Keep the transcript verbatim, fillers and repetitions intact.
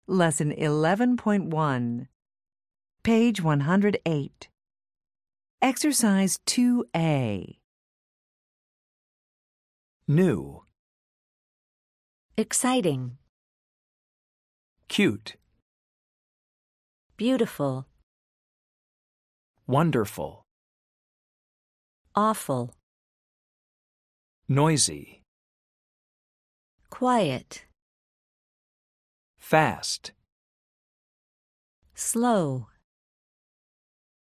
Lesson eleven point one. Page one hundred eight. Exercise two A. New, Exciting, cute, beautiful, wonderful, awful, noisy, quiet, fast, slow.